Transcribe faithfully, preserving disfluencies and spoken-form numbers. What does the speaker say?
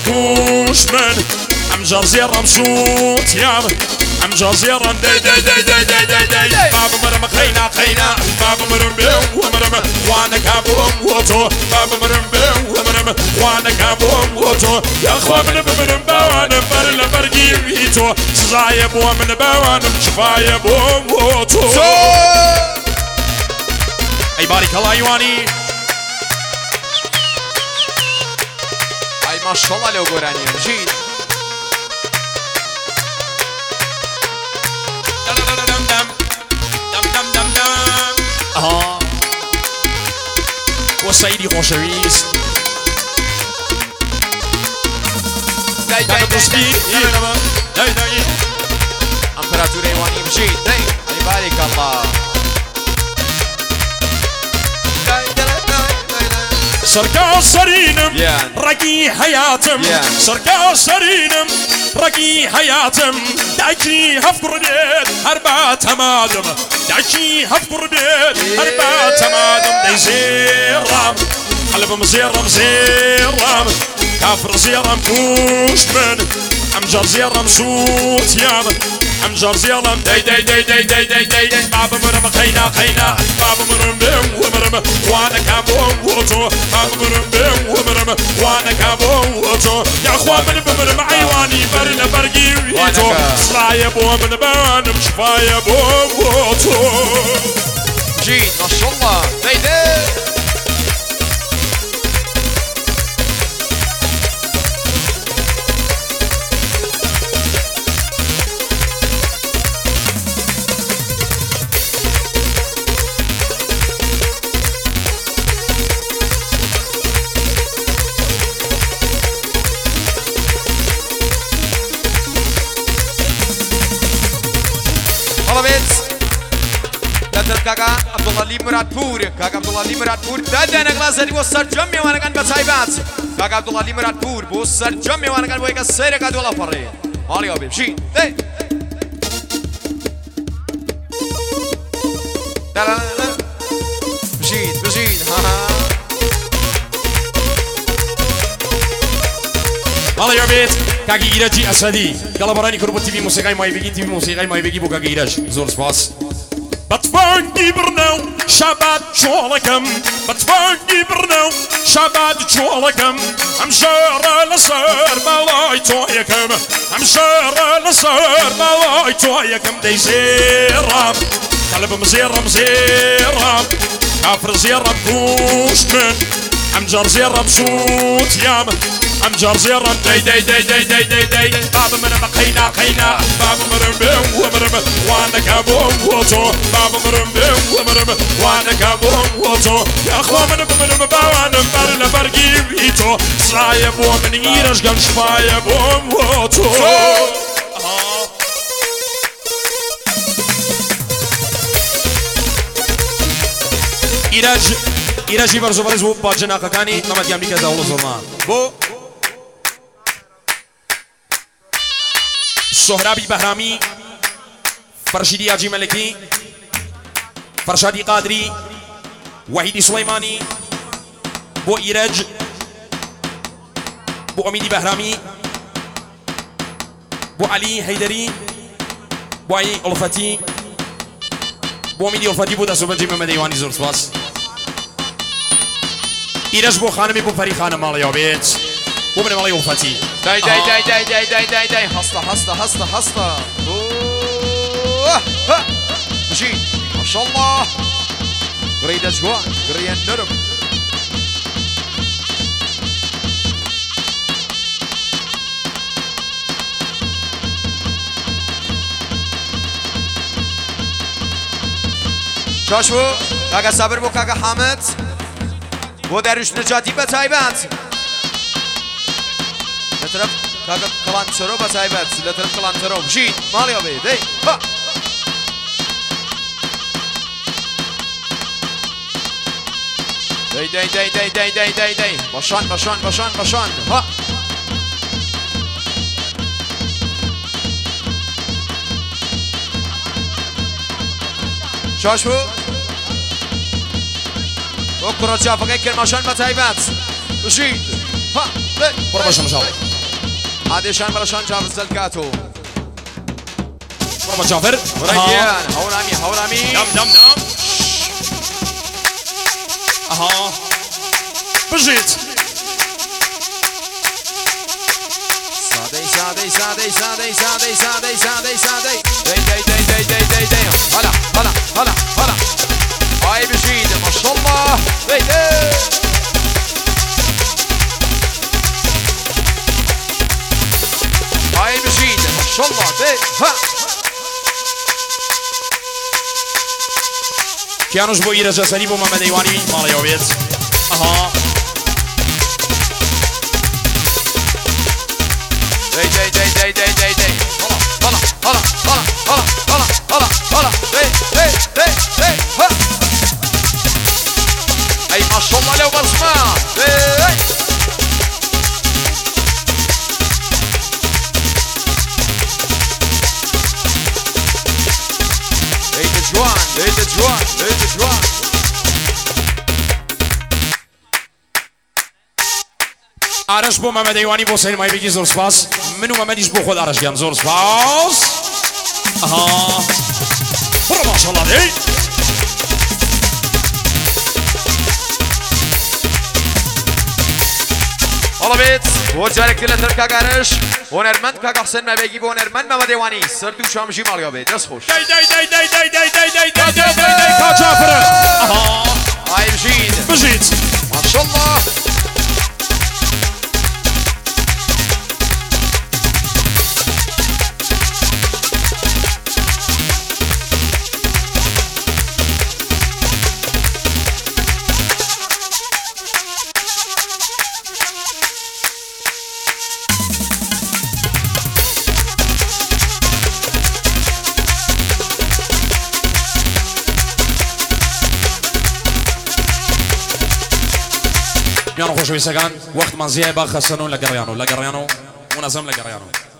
كوش من ام جزيرة مشوت يا ام جزيرة دي دي دي دي دي دي دي بابا مرم خينا خينا بابا مرم بيو ومرم وانا كابوم وطو بابا مرم بيو ومرم وانا كابوم وطو يا اخوة من بمرم باوانا برلا برقي بيتو سزايب ومن باوانا شفايب وطو اي بارك الله ايواني اي ما شاء الله لو قراني جيد آها وسعيدي خوشويس داي داي داي داي داي امبراطور ايواني جيد داي اي بارك الله سرقا سرينم رقي حياتم سرقا سرينم رقي حياتم دايكي هفكر بيت هربا تمادم دايكي هفكر بيت هربا تمادم داي زيرام قلبم زيرم زيرام كافر زيرم كوش من امجر زيرم سوت يام امجر زيرم داي داي داي داي داي داي داي داي بابا مرم خينا خينا بابا مرم بيم ومرم وانا كابوم وطو بابا مرم بيم ومرم وانا كابوم وطو يا اخوان من بمرم عيواني برنا برقي ويتو سرايا بوم من بانم شفايا بوم وطو جيد ما شاء الله داي داي كاكا عبد الله علي مرادپور كاكا عبد الله علي مرادپور دادن اغلازري بو سرجم میوانه کن بتایبات كاكا عبد الله علي مرادپور بو سرجم میوانه کن بو یک سری کدو الله فري مالي ابي جي اي لا لا لا جيد بجيد ها مالي ابي كاكي ايراجي اسدي كلابراني كربو تي في موسيقى ماي بيجي تي في موسيقى ماي بيجي بو كاكي ايراج زور سباس بتفاقي برناو شباب شولكم بتفاقي برناو شباب شولكم امشار لسر مالاي تويكم امشار لسر مالاي تويكم دي زيرام قلب مزيرم زيرام كافر زيرم كوش من امجر زيرم شوت يام امجر زيرم داي داي داي داي داي داي داي بابا مرم خينا خينا بابا مرم بيم ومرم وانا كابوم وطو بابا مرم بيم ومرم وانا كابوم وطو يا اخوة من بمرم باوانا برنا برقي بيتو سرايب ومن ايرش قم شفايب وطو ایراج ایراجی برزو برز بو با جناق کانی نمد گامی که داول زرمان بو سهرابی بهرامی فرشیدی آجی ملکی فرشادی قادری وحیدی سلیمانی بو ایراج بو امیدی بهرامی بو علی حیدری بو علی الفتی بو امیدی الفتی بو دستو بجی محمد ایوانی زور سپاس ایرج بو خانمی بو فری خانم مالی آبید بو من مالی الفتی دای دای دای دای دای دای دای دای هستا هستا هستا هستا بجید ما شاء الله قريد اجوان قريد نرم شاشو کاکا صبر بو کاکا حامد بو دروش نجاتی بتایبت لطرف کاکا کلانترو بتایبت لطرف کلانترو بجید مالی آبی دی ها دی دی دی دی دی دی دی دی باشان باشان باشان باشان ها شاشو وكرة جافا كير ماشان بتايبات بجيد ها برو باشا مشاوي عادشان بلشان جافر زلكاتو برافو جافر ريان هورامي هورامي نعم نعم نعم اها بجيت سادي سادي سادي سادي سادي سادي سادي سادي دي دي دي دي دي دي دي هلا هلا هلا هلا هاي بجيد ما شاء الله دي دي هاي بجيد ما شاء الله دي ها کیانوش بو ایرج سری بو محمد ایوانی مال یاویت اها دي دي دي دي دي دي دي هلا هلا هلا هلا هلا هلا هلا دي دي دي دي ها اي ما شاء الله لو بسمع دي جوان ليت جوان ليت جوان آرش بو محمد ایوانی بو سین مای بگی زور سپاس منو محمدیش بو خود آرش گیان زور سپاس آها برو ماشاءالله دی حالا بیت و جارک دیل تر کاغارش هنرمند کاغ حسین مبگی و هنرمند محمد ایوانی سر تو شامشی مالیا بیت دست خوش دی دی دی دی دی دی دی دی دی دی دی دی کا جعفر آها هاي بجيد بجيت ما شاء الله میانو خوشویستگان وقت من زیبا خستنون لگریانو لگریانو منظم لگریانو